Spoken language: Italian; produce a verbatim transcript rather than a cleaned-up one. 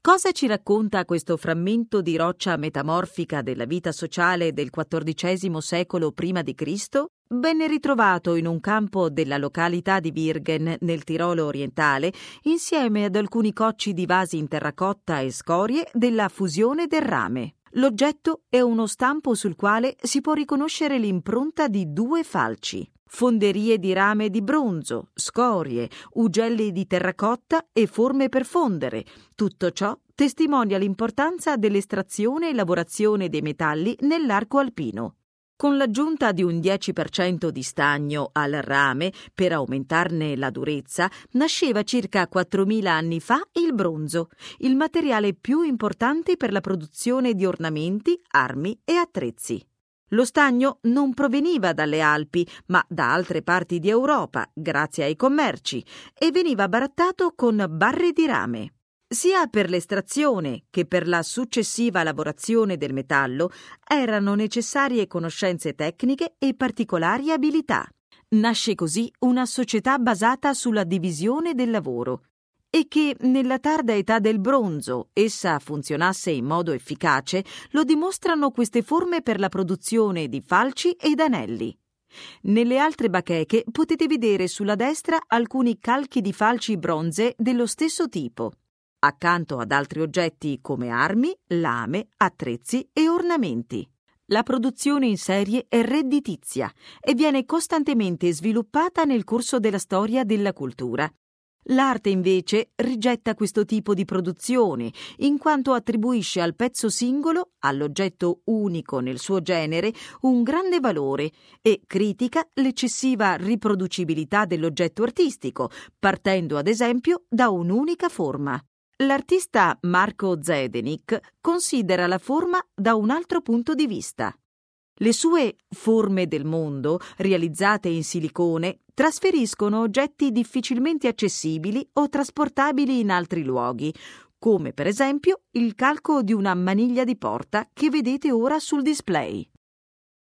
Cosa ci racconta questo frammento di roccia metamorfica della vita sociale del quattordicesimo secolo prima di Cristo? Venne ritrovato in un campo della località di Virgen, nel Tirolo orientale, insieme ad alcuni cocci di vasi in terracotta e scorie della fusione del rame. L'oggetto è uno stampo sul quale si può riconoscere l'impronta di due falci. Fonderie di rame di bronzo, scorie, ugelli di terracotta e forme per fondere. Tutto ciò testimonia l'importanza dell'estrazione e lavorazione dei metalli nell'arco alpino. Con l'aggiunta di un dieci per cento di stagno al rame per aumentarne la durezza, nasceva circa quattromila anni fa il bronzo, il materiale più importante per la produzione di ornamenti, armi e attrezzi. Lo stagno non proveniva dalle Alpi, ma da altre parti di Europa, grazie ai commerci, e veniva barattato con barre di rame. Sia per l'estrazione che per la successiva lavorazione del metallo erano necessarie conoscenze tecniche e particolari abilità. Nasce così una società basata sulla divisione del lavoro. E che nella tarda età del bronzo essa funzionasse in modo efficace lo dimostrano queste forme per la produzione di falci ed anelli. Nelle altre bacheche potete vedere sulla destra alcuni calchi di falci bronzee dello stesso tipo, accanto ad altri oggetti come armi, lame, attrezzi e ornamenti. La produzione in serie è redditizia e viene costantemente sviluppata nel corso della storia della cultura. L'arte invece rigetta questo tipo di produzione, in quanto attribuisce al pezzo singolo, all'oggetto unico nel suo genere, un grande valore e critica l'eccessiva riproducibilità dell'oggetto artistico, partendo ad esempio da un'unica forma. L'artista Marco Zdeněk considera la forma da un altro punto di vista. Le sue forme del mondo, realizzate in silicone, trasferiscono oggetti difficilmente accessibili o trasportabili in altri luoghi, come per esempio il calco di una maniglia di porta che vedete ora sul display.